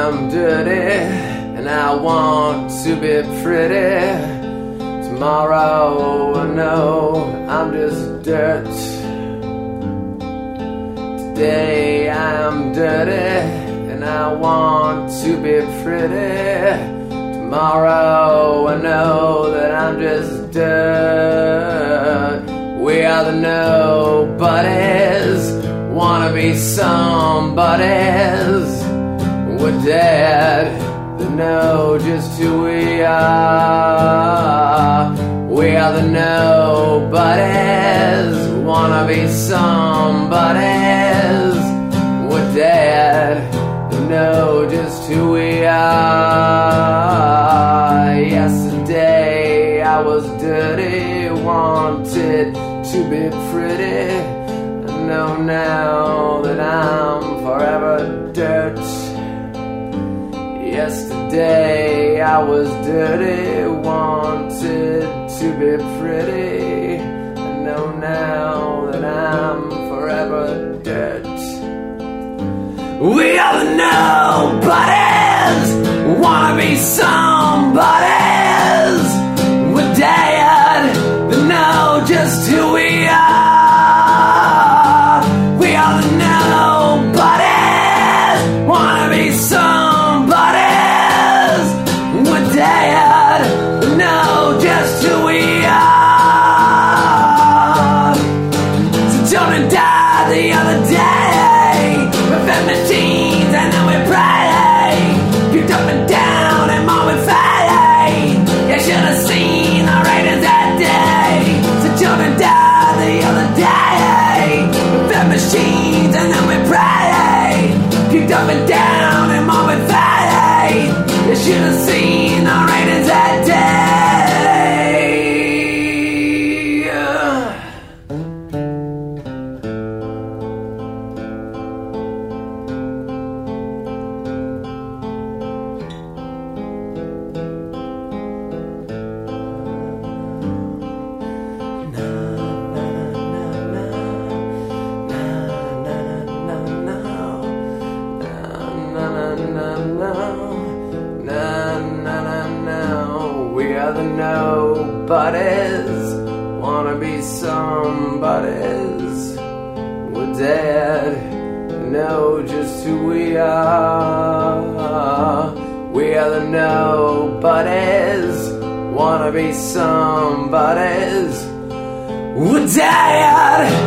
I'm dirty and I want to be pretty. Tomorrow I know I'm just dirt. Today I'm dirty and I want to be pretty. Tomorrow I know that I'm just dirt. We are the nobodies, wanna be somebodies. We're dead to know just who we are. We are the nobodies, wanna be somebodies. We're dead to know just who we are. Yesterday I was dirty, wanted to be pretty. I know now that I'm forever dirt. Yesterday I was dirty, wanted to be pretty. I know now that I'm forever dirt. We are the nobodies, wanna be somebodies. We're dead to know just who we are. We are the nobodies, wanna be somebodies. We're dead to know just who we are. So Jordan died the other day. We fed machines and then we pray. Picked up and down and more we fight. You should have seen the ratings that day. So Jordan died the other day. We fed machines and then we pray. Picked up and down and more we fight. You should have seen the ratings that day. We are the nobodies, wanna be somebodies. We're dead to know just who we are. We are the nobodies, wanna be somebodies. We're dead